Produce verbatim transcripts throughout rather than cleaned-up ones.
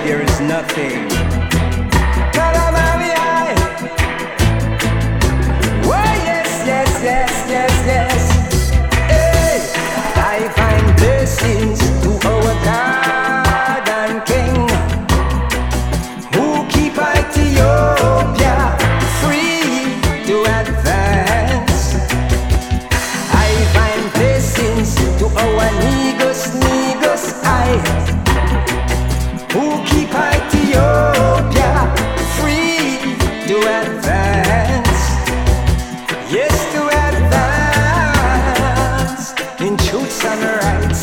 there is nothing. Oh yes, yes, yes, yes, yes. Hey, I find blessings to our God and King, who keep Ethiopia free to advance. I find blessings to our Negus, Negus, I, who keep Ethiopia free to advance. Yes, to advance in truths and rights.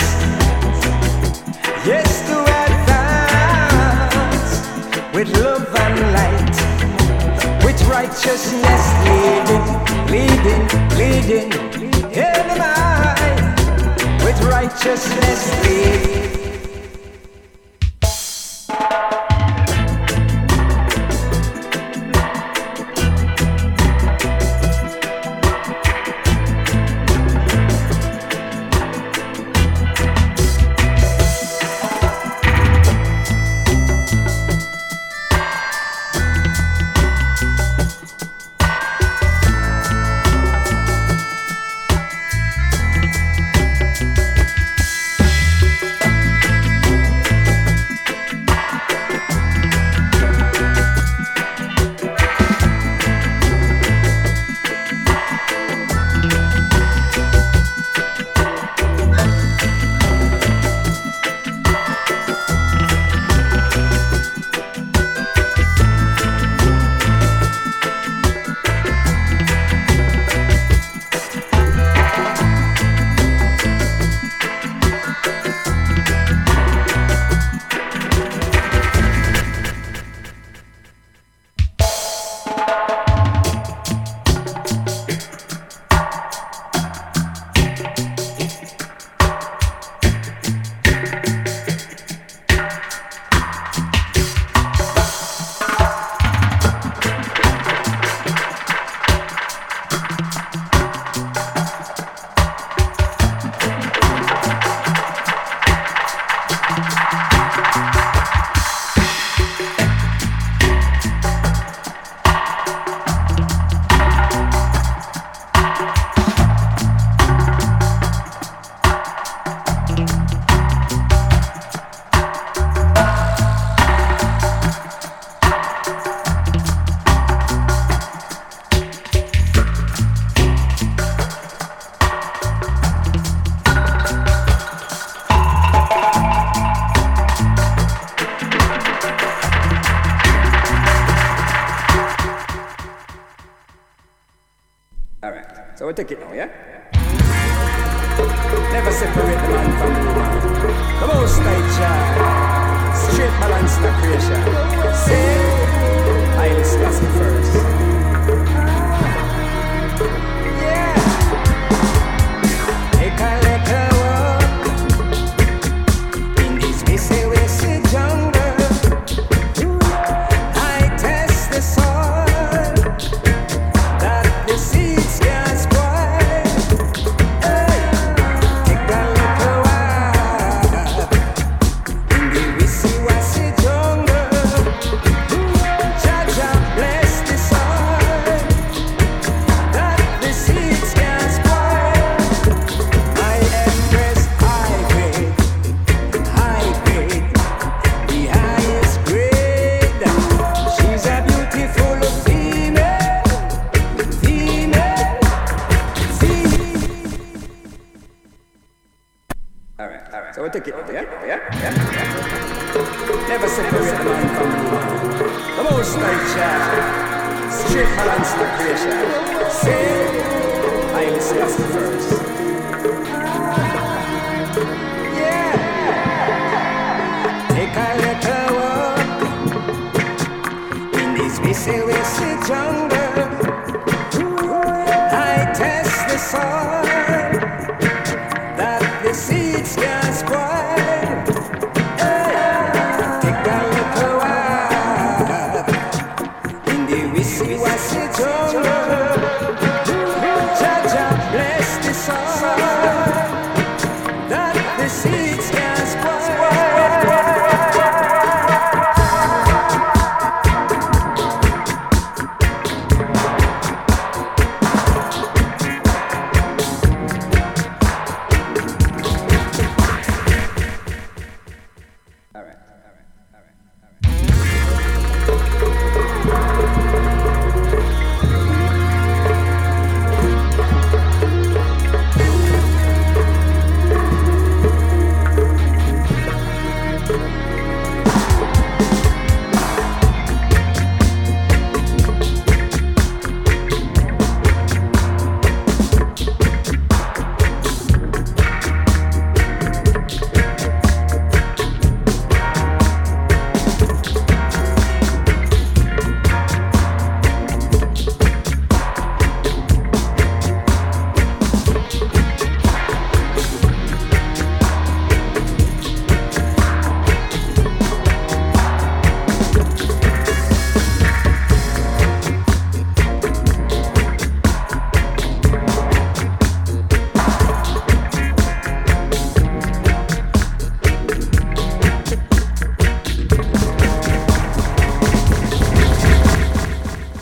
Yes, to advance with love and light, with righteousness leading, leading, leading. In my, with righteousness leading. So we take it now, yeah? Never separate the man from the woman. The most high child, straight balance in the creation. Say, I discuss it first. Yeah. Take a little walk in this busy, busy jungle. I test the soil that the seeds can spoil. Hey, take a little walk in the busy, busy jungle. Jah Jah bless the soil that the seeds can spoil. My empress high grade, high grade, the highest grade. She's a beautiful female, female, female. Alright, alright. So we take it now, yeah? Yeah? Yeah? Yeah? Never separate the man from the woman. The most high child, straight balance in the creation. Say, I discuss it first. Yeah. Take a little walk in this busy, busy jungle. I test the soil that the seeds can spoil. Hey, take a little walk in the busy, busy jungle. Jah Jah bless the soil that the seeds can